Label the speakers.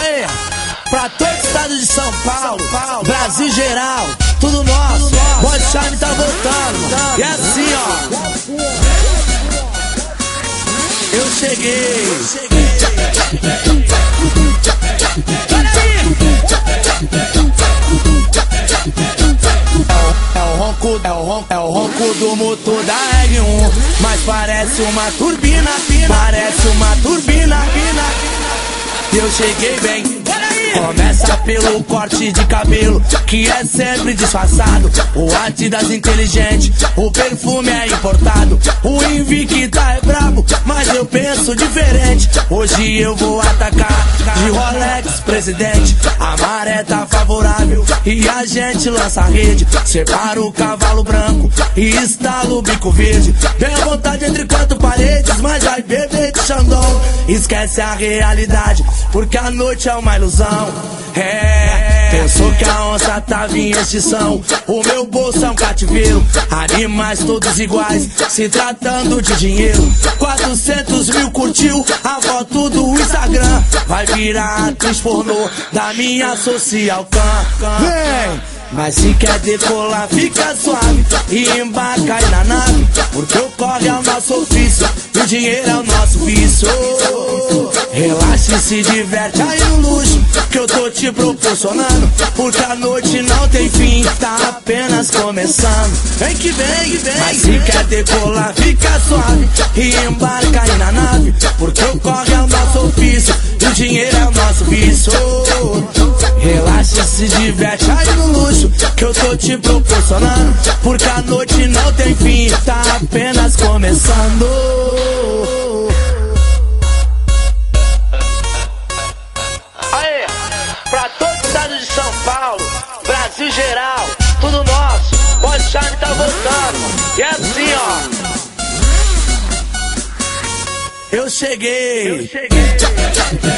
Speaker 1: Aê, pra todo o estado de São Paulo, Brasil geral, tudo nosso. Boy Charme tá voltando. E assim, ó, eu cheguei. É o ronco do motor da R1, mas parece uma turbina, parece uma turbina. Eu cheguei bem. Começa pelo corte de cabelo, que é sempre disfarçado. O Adidas inteligente, o perfume é importado. O Invicta é brabo, mas eu penso diferente. Hoje eu vou atacar de Rolex, presidente. A maré tá favorável e a gente lança a rede. Separa o cavalo branco e estala o bico verde. Tem a vontade entre quatro paredes, mas vai beber de Xandão. Esquece a realidade, porque a noite é uma ilusão. Pensou que a onça tava em extinção. O meu bolso é um cativeiro, animais todos iguais, se tratando de dinheiro. 400 mil curtiu a foto do Instagram. Vai virar atriz pornô da minha social cam. Vem! Mas se quer decolar, fica suave e embarca aí na nave, porque o corre é o nosso ofício e o dinheiro é o nosso vício. Relaxa e se diverte aí no luxo que eu tô te proporcionando, porque a noite não tem fim, tá apenas começando. Vem que vem, mas se quer decolar, fica suave e embarca aí na nave, porque o corre é o nosso ofício e o dinheiro é o nosso vício. Relaxa e se diverte aí no luxo que eu tô te proporcionando, porque a noite não tem fim, tá apenas começando. Aê, pra todo o estado de São Paulo, Brasil geral, tudo nosso. Boy Charme tá voltando. E assim, ó, eu cheguei.